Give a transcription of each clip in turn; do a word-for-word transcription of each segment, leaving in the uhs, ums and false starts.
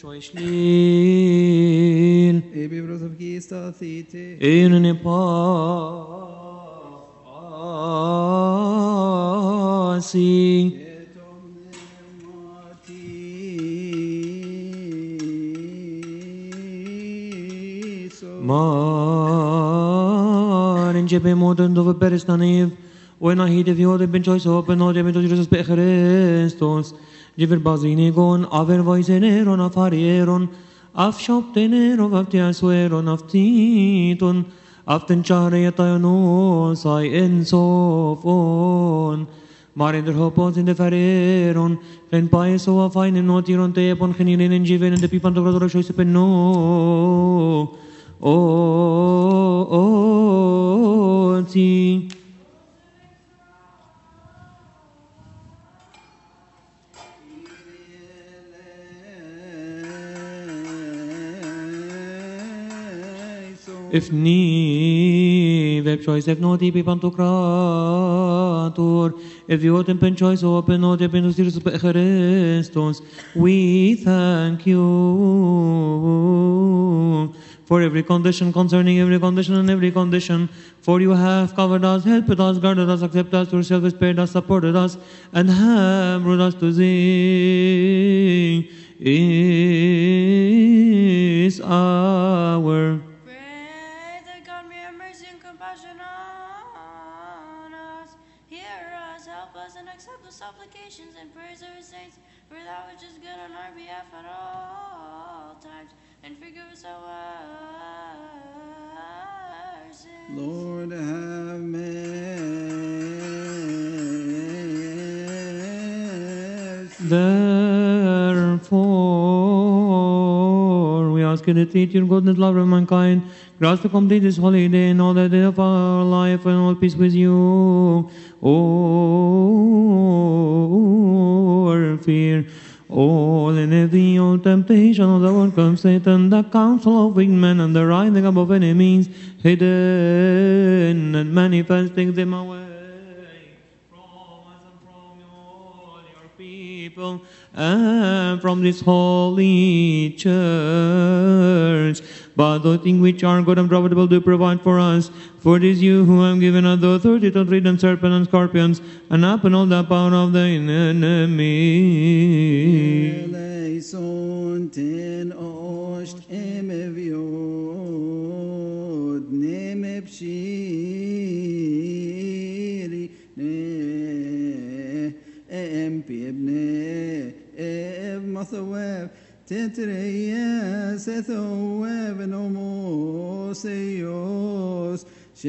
Choishlin. Ebi brosov kista thite. In nepasi. Maar in jebe modern dove peristaniv. When I hear the view of ben choice open or the Jesus be Christos. Jiver bazinigon aver voiseneron afarieron. Af shopteneron af tiasueron af titon. Aften charetayonos I ensofon. Maar in der hopos in de vereron. Geen paeso af einen notiron tepon genilin in jiven in de pipan de grodoro choice penno. Oh, oh, ti. If ni web choice if no tipi pantokrator if you open pen choice open no tipi nusirus Christos we thank you for every condition concerning every condition and every condition for you have covered us helped us guarded us accepted us yourself spared us supported us and have brought us to thee is our supplications and prayers of his saints, for that which is good on our behalf at all times, and forgive us our sins. Lord, have mercy. Therefore, we ask you to teach your goodness, love of mankind, grant to complete this holy day and all the day of our life, and all peace with you. Or fear, all in every old temptation of the work of Satan, the counsel of wicked men, and the rising up of enemies, hidden and manifesting them away from us and from all your people, and from this holy church. But the things which are good and profitable do provide for us. For it is you who have given us the authority to tread on serpents and scorpions, and upon all the power of the enemy. Eleison ten ost emeviod nemepshiri ne empibne ev mathawev Tetreia sethoev nomoseios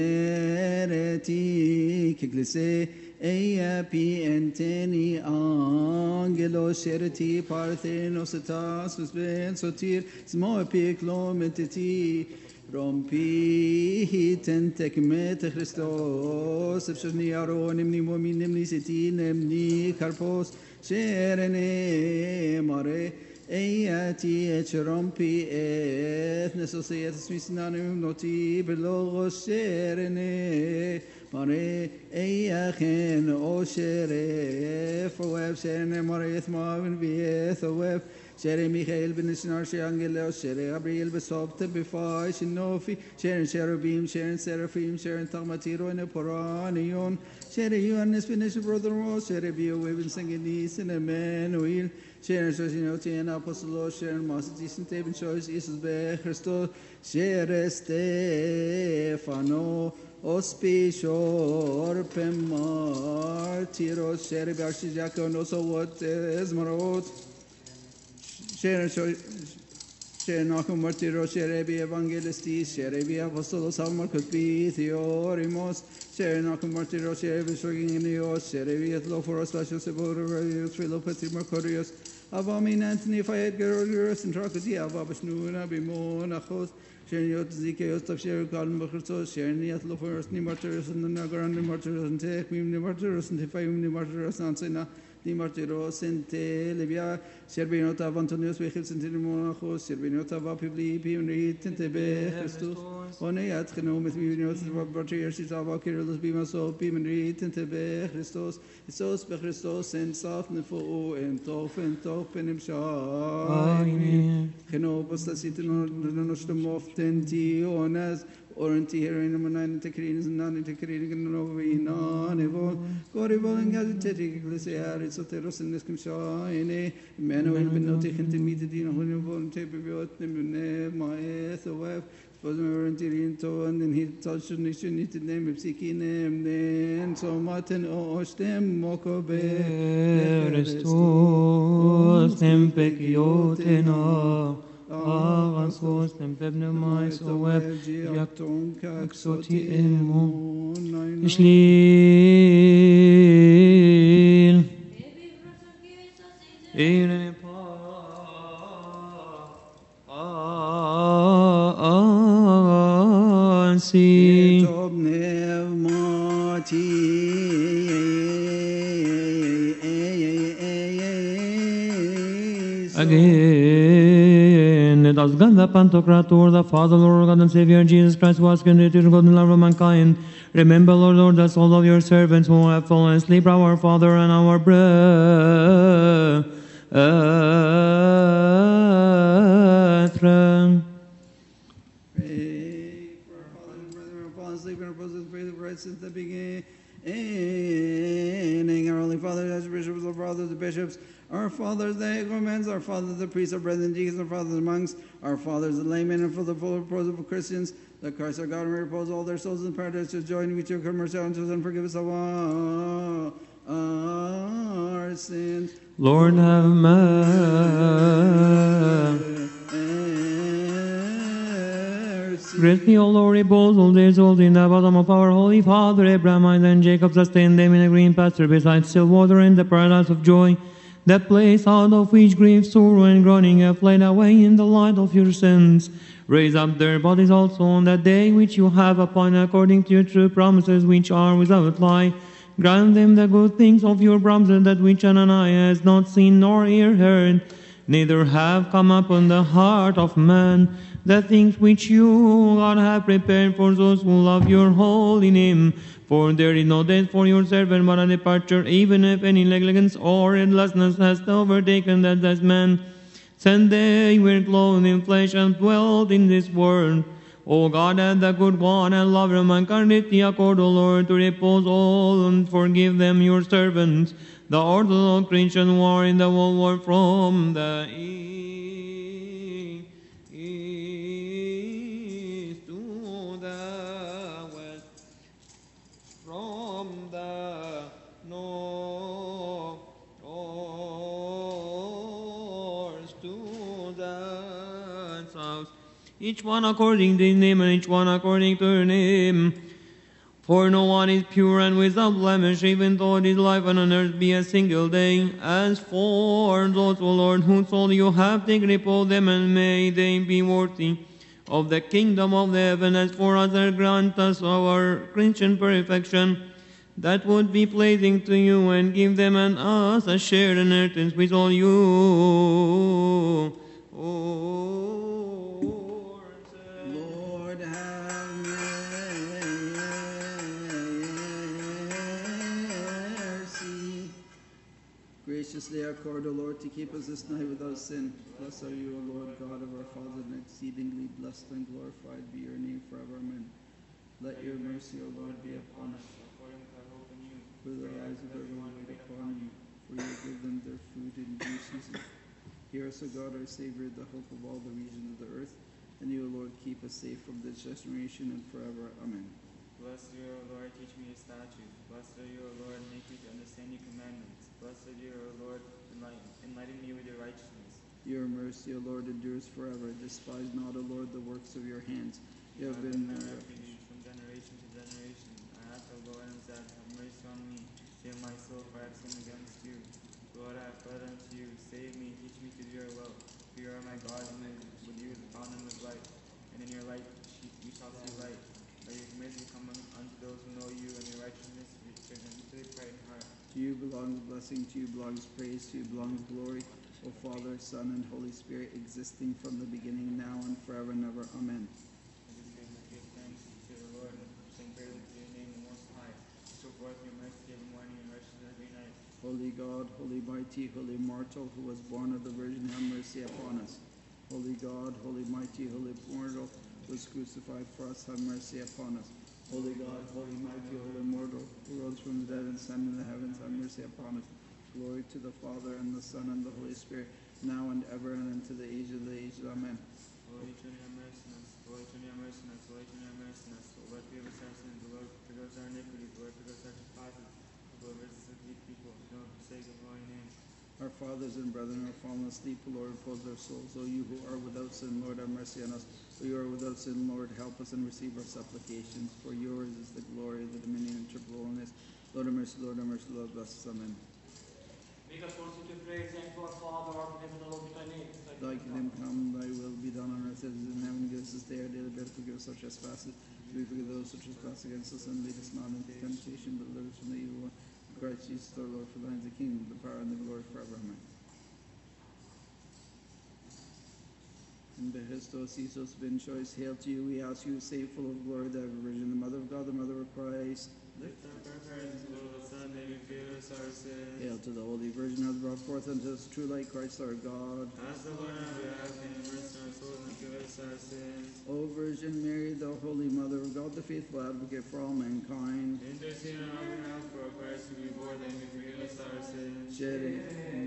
shereti kiklise eia pi enteni angelos shereti parthenosetas usben sotir smo epiklometeti rompi tentek met Christos efshni aron nimni momin nimni seti nimni karpos sherene mare Eati echrompi et nesosiet misnanum noti belogos serene mare eachen o shere foev serene mare ethmavin vieth oev shere Michael ben Sinar Angelo shere Gabriel besobte befai shinofi shere cherubim shere seraphim shere tagmatiro and poranion shere Yohannes ben brother shere bio even singing this in Emmanuel Sharon Shosinoti and Apostolo, Sharon Masitis and Tabin Choice, Jesus Be Christo, Shere Stefano, Ospicior, Pemar, Tiro, Shere Barshi Jaco, and also what Esmeralda, Sharon Sharon Nakum Martiro, Shere Be Evangelistis, Shere Be Apostolo, Salmar could be Theorimos, Shere Nakum Martiro, Shere Be Shoging in the Os, Shere Be at Law for us, Special Sebor, Trilo Petri Mercurius. Avamin Anthony Fayed Gerogurus and Tracoti, Avabashnuna, Bimon, Achos, Sheriot Zikeos of Sherikal Makhursos, Sherniat Loferus, Nimarturus, and the Nagaran, Nimarturus, and Tek, Nimarturus, and Tifayum, Nimarturus, and Sena, Ni martiros ente Libia, Serbinota Antonius Wichels and Monachos, Serbinota Vapibli, Pimrit, Tebe, Christus, Oneat, Genomet, Vinot, Bartier, Sitava, Kirillus, Bimaso, Pimrit, Tebe, Christus, Isos, Christos, and Soft, Nefo, and Tof, and Top, and Imshai. Genopus, the Citin, Nostrum of Tenti, Onas, Oranti here in the Manan Tecrins and non integrating and Novina, Nevo, Corrival and Gazzetic, Ecclesiaris, Soteros and Nescamshine, Manuel Benotic and Timidin, Honeyborn Tapiot, Nemune, Maeth, Web, Sposantirinto, and then he touched the nation, the name of Sikim, then so Martin Ostem, Mokobe, Restos, Tempeciotena. Avansos tempebnemais o web jaktoti emo Ishlil Irene pa Ansi Tobnev Mati Again, it has God the Pantocrator, the Father, Lord God and Savior Jesus Christ, who has created God and love of mankind. Remember, Lord, Lord, the soul of your servants who have fallen asleep, our Father and our brethren. Pray for our Father and brethren, our fallen asleep, and our brothers, pray the right since the beginning. Our Holy Father, as bishops, our fathers, the bishops, our fathers, the Egomens, our fathers, the priests, our brethren, deacons, our fathers, the monks, our fathers, the laymen, and for the full repose of Christians, that Christ our God may repose all their souls in paradise to join with your mercy unto us and forgive us of all our sins. Lord, have mercy. Grant me, O Lord, repose all days, all in the bosom of our Holy Father Abraham, Isaac, and Jacob, sustain them in a green pasture beside still water in the paradise of joy, that place out of which grief, sorrow, and groaning have fled away in the light of your sins. Raise up their bodies also on that day which you have appointed according to your true promises, which are without lie. Grant them the good things of your promises, that which Ananias has not seen nor ear heard, neither have come upon the heart of man, the things which you, God, have prepared for those who love your holy name. For there is no death for your servant, but a departure, even if any negligence or heedlessness has overtaken that as man. Since they were clothed in flesh and dwelt in this world, O God, and the good one and lover of mankind, accord, O Lord, to repose all and forgive them, your servants, the Orthodox Christians who are in the whole world from the east, east to the west, from the north, north to the south, each one according to his name and each one according to her name. For no one is pure and without blemish, even though his life on earth be a single day. As for those, O Lord, whose soul you have taken upon them, and may they be worthy of the kingdom of the heaven. As for us, grant us our Christian perfection, that would be pleasing to you, and give them and us a shared inheritance with all you. Oh, Lord, have mercy. Graciously accord, O Lord, to keep us this night without sin. Blessed are you, O Lord, God of our fathers, and exceedingly blessed and glorified be your name forever. Amen. Let your mercy, O Lord, be upon us. For the eyes of everyone wait upon you, for you give them their food in due season. Hear us, O God, our Savior, the hope of all the regions of the earth, and you, O Lord, keep us safe from this generation and forever. Amen. Blessed are you, O Lord, teach me your statutes. Blessed are you, O Lord, make me to understand your commandments. Blessed are you, O Lord, enlighten, enlighten me with your righteousness. Your mercy, O Lord, endures forever. Despise not, O Lord, the works of your hands. You have been my uh, refuge from generation to generation. I ask, O Lord, and said, have mercy on me. Save my soul, for I have sinned against you. Lord, I have fled unto you. Save me, teach me to do your will. For you are my God, and with you is the fountain of life. And in your light we shall see light. Let your mercy come unto those who know you, and your righteousness return unto the right heart. to you belongs blessing to you, belongs praise to you, belongs glory, O Father, Son, and Holy Spirit, existing from the beginning, now and forever and ever. Amen. This day we give thanks to the Lord and sing praises to your name, the Most High. Show forth your mercy every morning and righteousness every night. Holy God, holy mighty, holy immortal, who was born of the Virgin, have mercy upon us. Holy God, holy mighty, holy immortal, who was crucified for us, have mercy upon us. Holy God, holy mighty, holy immortal, who rose from the dead and ascended in the heavens, have mercy upon us. Glory to the Father, and the Son, and the Holy Spirit, now and ever, and into the age of the ages. Amen. Holy Trinity, have mercy on us. Holy Trinity, have mercy on us. Holy Trinity, have mercy on us. O Lord, forgive us our sins. O Lord, forgive us our iniquities. O Lord, forgive us our trespasses. O Lord, visit us these people. Do not forsake your holy name. Our fathers and brethren are fallen asleep, O Lord, repose their souls. O you who are without sin, Lord, have mercy on us. O you are without sin, Lord, help us and receive our supplications. For yours is the glory, the dominion, and triple holiness. Lord have mercy, Lord have mercy, Lord bless us. Amen. Make us worthy to praise and to our Father, art in heaven, hallowed be thy name. Thy kingdom come, thy will be done on earth as it is in heaven. Give us this day our daily bread, forgive us our trespasses. We forgive those who trespass against us, and lead us not into temptation, but deliver us from the evil one. Christ Jesus our Lord, for thine is the kingdom, the power, and the glory forever. Amen. In Christos, Isos, Ben choice, hail to you, we ask you, save full of glory, the Virgin, the Mother of God, the Mother of Christ. Lift up our prayers to the Lord, Son, may we forgive us our sins. Hail to the Holy Virgin, who has brought forth unto us true light, Christ our God. Ask the Lord on our behalf, and have mercy on our souls, and forgive us our sins. O Virgin Mary, the Holy Mother of God, the faithful advocate for all mankind. Intercede on our behalf for our Christ who be born, that he may forgive us our sins. Shere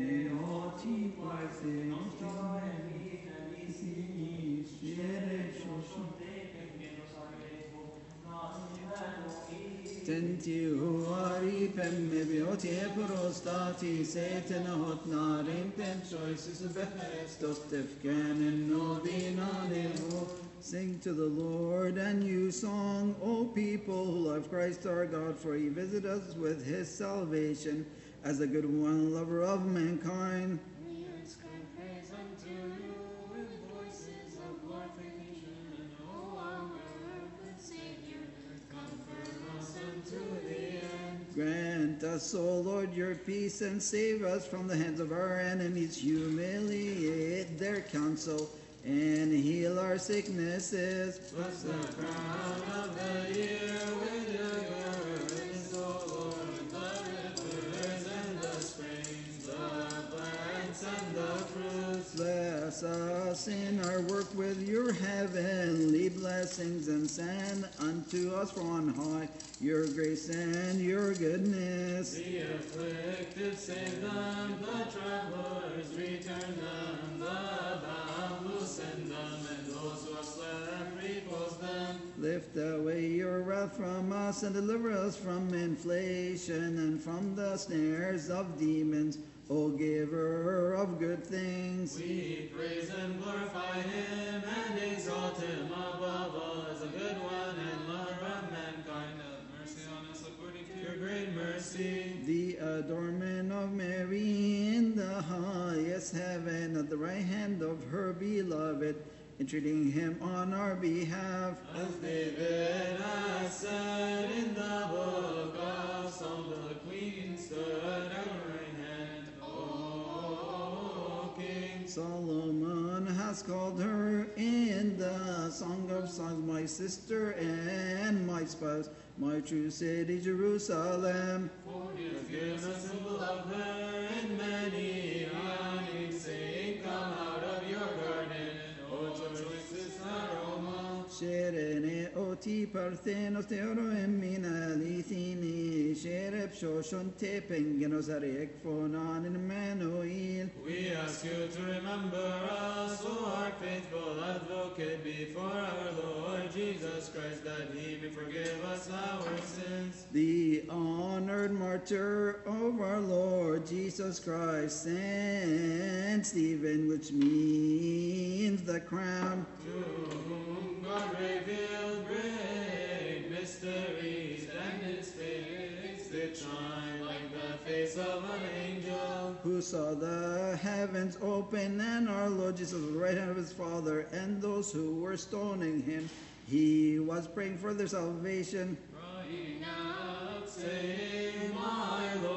Tenti huari pemme bioti e prostati setena hot narim pem choices of Christos tefken no dinalevo. Sing to the Lord a new song, O people who love Christ our God, for he visited us with his salvation as the good one, lover of mankind. We ascribe praise unto you with voices of glorification. O our good Savior, comfort us unto the end. Grant us, O Lord, your peace, and save us from the hands of our enemies. Humiliate their counsel, and heal our sicknesses. Bless the crown of the year with your goodness, O Lord, the rivers and the springs, the plants and the fruits. Bless us in our work with your heavenly blessings, and send unto us from on high your grace and your goodness. The afflicted save them, the travelers return them, the bound loosen them, and those who have slept repose them. Lift away your wrath from us, and deliver us from inflation and from the snares of demons, O giver of good things. We praise and glorify him, and exalt him above all as a good one and lover of mankind. Have mercy on us according to your great mercy. The adornment of Mary in the highest heaven, at the right hand of her beloved, entreating him on our behalf. As David has said in the book of Psalms, the queen stood at your right hand, O King. Solomon has called her in the Song of Songs, my sister and my spouse, my true city Jerusalem. For he has given us symbol of her in many hiding, saying, come out of your garden, O choicest aroma. Sherene oti parthenos teoro emina lithini, sherep shoshon te pengenos arek fonan in Emmanuel. We ask you to remember us, who are faithful advocate before our Lord Jesus Christ, that he may forgive us our sins. The honored martyr of our Lord Jesus Christ, Saint Stephen, which means the crown. To whom God revealed great mysteries, and his face did shine like the face of an angel. Who saw the heavens open, and our Lord Jesus at the right hand of his Father, and those who were stoning him, he was praying for their salvation. Crying out, saying, my Lord,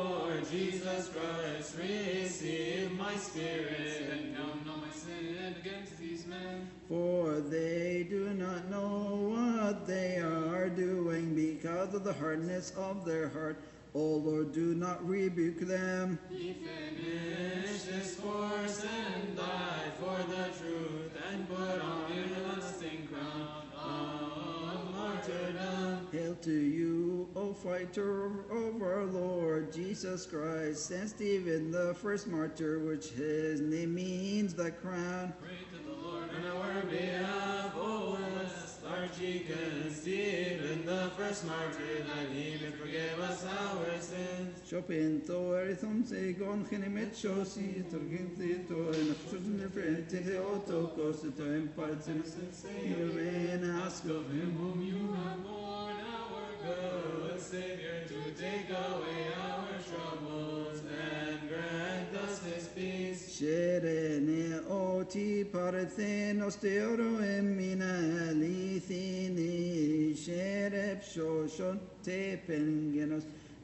Jesus Christ, receive my spirit, and count not my sin against these men. For they do not know what they are doing because of the hardness of their heart. O Lord, do not rebuke them. He finished his course and died for the truth, and put on him a lasting crown of martyrdom. Hail to you, O fighter of our Lord Jesus Christ, Saint Stephen, the first martyr, which his name means the crown. Pray to the Lord on our behalf, O blessed Archdeacon Stephen, the first martyr, that he may forgive us our sins. Chopin to erithon se gon genemet shosi to ginti to en afshun frente de otokos to impartin even ask of him Whom you have borne, our good Savior, to take away our troubles and grant us his peace. Sherene oti parthenos teoro emina lithini sherep shoshon te pengenos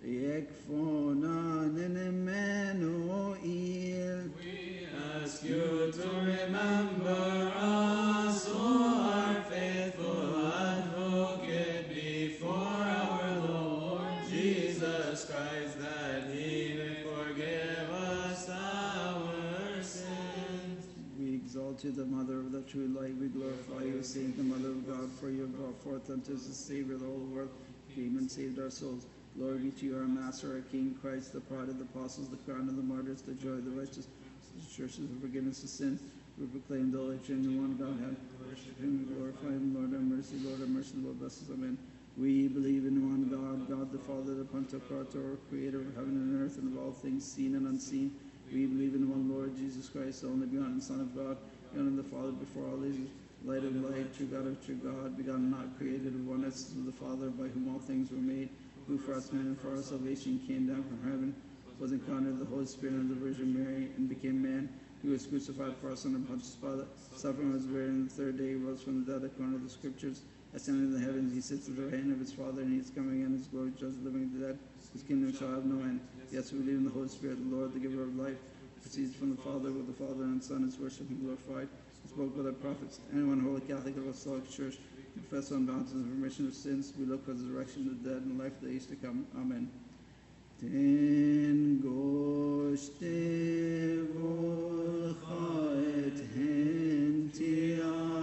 ekfonan en Emmanuel. We ask you to remember us, who are faithful advocate before our Lord Jesus Christ, that he may forgive us our sins. We exalt you, the Mother of the true light. We glorify you, Saint, the Mother of God, for you have brought forth unto us the Savior of the whole world, came and saved our souls. Glory be to you, our Master, our King, Christ, the pride of the apostles, the crown of the martyrs, the joy of the righteous, the churches of forgiveness of sin. We proclaim the Holy Trinity, one God, have worship him, glorify him, Lord, have mercy, Lord, have mercy, Lord, bless us, amen. We believe in one God, God the Father, the Pantocrator, creator of heaven and earth, and of all things seen and unseen. We believe in one Lord, Jesus Christ, the only begotten Son of God, begotten of the Father before all ages, light of light, true God of true God, begotten, not created, of one essence of the Father, by whom all things were made, who for us men and for our salvation came down from heaven, was incarnate of the Holy Spirit and of the Virgin Mary, and became man. He was crucified for us under Pontius Pilate, suffering, was buried, and the third day he rose from the dead according to the Scriptures. Ascended in the heavens, he sits at the right hand of his Father, and he is coming in his glory to judge the living and the dead. His kingdom shall have no end. Yes, we believe in the Holy Spirit, the Lord, the giver of life, proceeds from the Father, with the Father and Son is worshipped and glorified. He spoke by the prophets. Anyone holy, Catholic, or Apostolic Church, confess on baptism and remission of sins. We look for the resurrection of the dead and life of the age to come. Amen. Ten goshte volchaet henti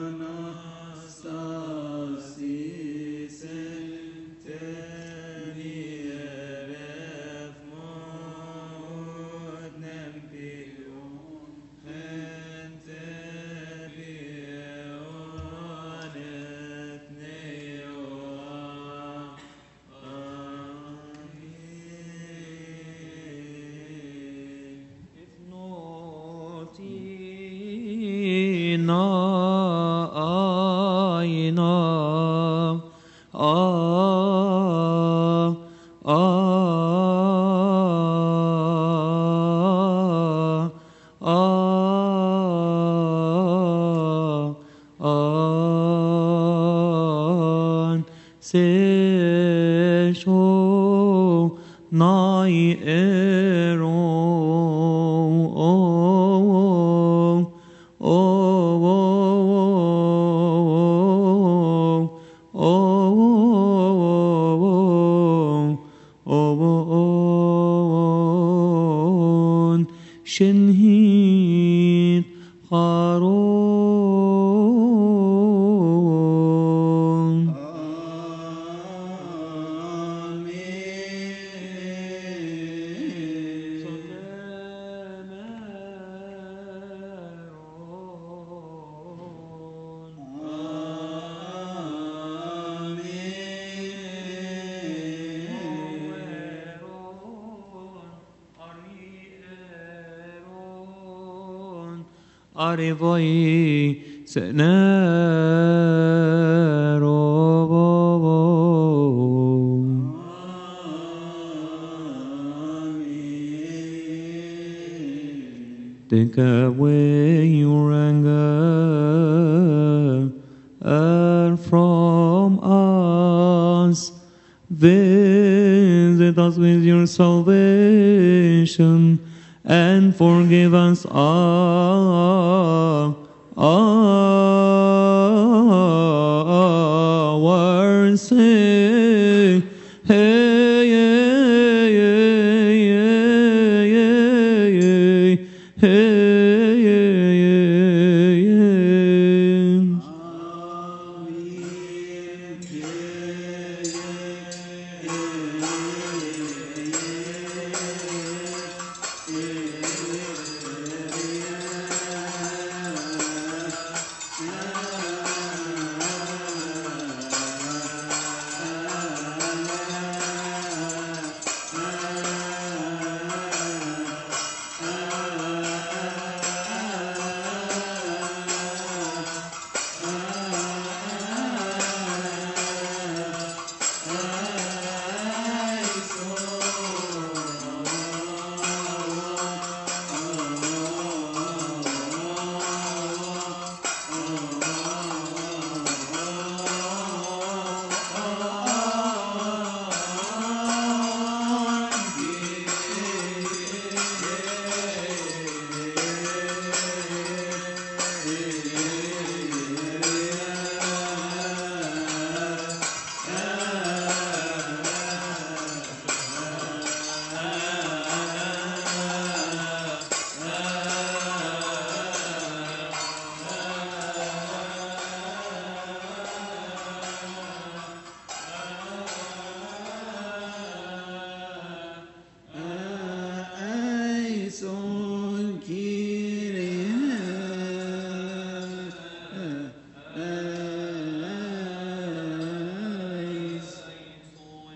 anastasis enteni eref mod nempion hente bion et neoa. Nai ero oh oh oh oh shenhit haron. Arivai senero. Take away your anger and from us Visit us with your salvation and forgive us all our sins.